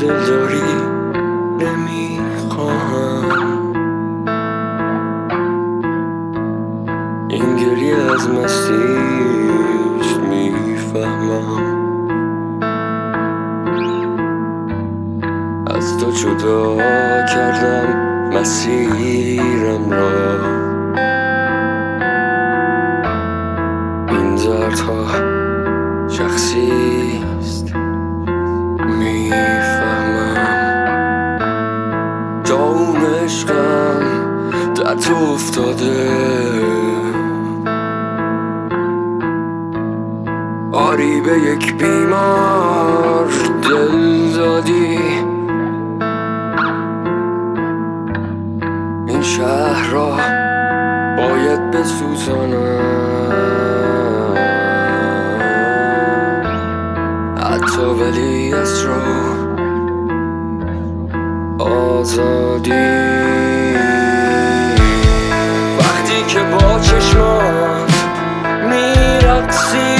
دلداری نمیخواهم. این گریه از مستیست میفهمم. از تو جدا کردم مسیرم را. این دردها شخصیست میفهمم. جا اون عشقم در تو افتاده. آری به یک بیمار دل دادی. این شهر را باید بسوزانم. حتی ولی از رو آزادی. وقتی که با چشمات میرقصی،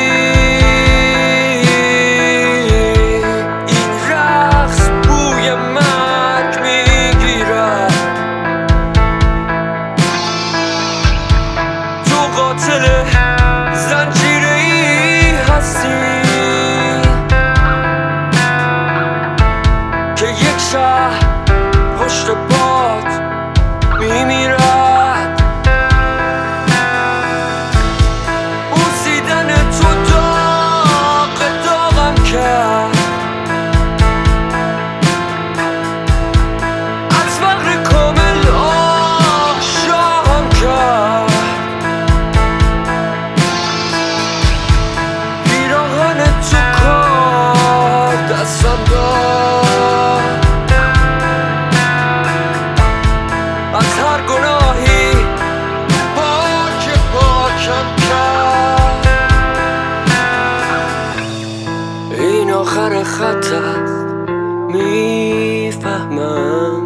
این رقص بوی مرگ میگیرد. تو قاتل زنجیره‌ای هستی که یک شهر پشت پات میمیرد. بوسیدن تو داغم کرد. از فقر کامل آشاهم کرد. پیراهن تو کار دستم داد. از هر گناهی پاکم کرد. این آخر خط است میفهمم.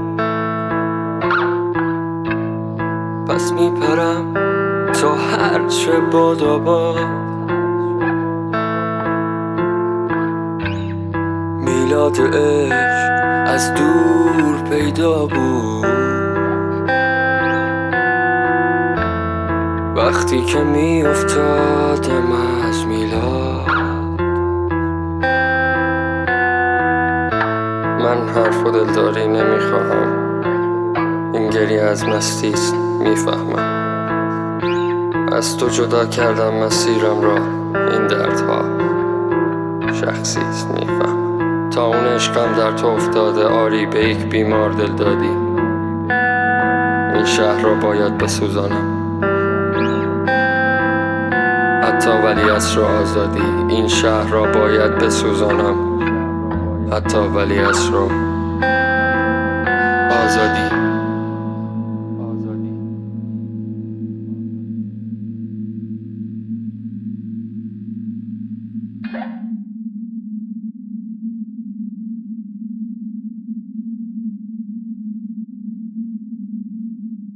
پس میپرم تا هرچه باد. میلاد عشق از دور پیدا بود. وقتی که می افتادم از میلاد. من حرف و دلداری نمیخواهم. این گریه از مستیست میفهمم. از تو جدا کردم مسیرم را. این دردها شخصیست میفهمم. تا اون عشقم در تو افتاده. آری به یک بیمار دل دادی. این شهر را باید بسوزانم. حتی ولیعصر را آزادی. این شهر را باید بسوزانم. حتی ولیعصر را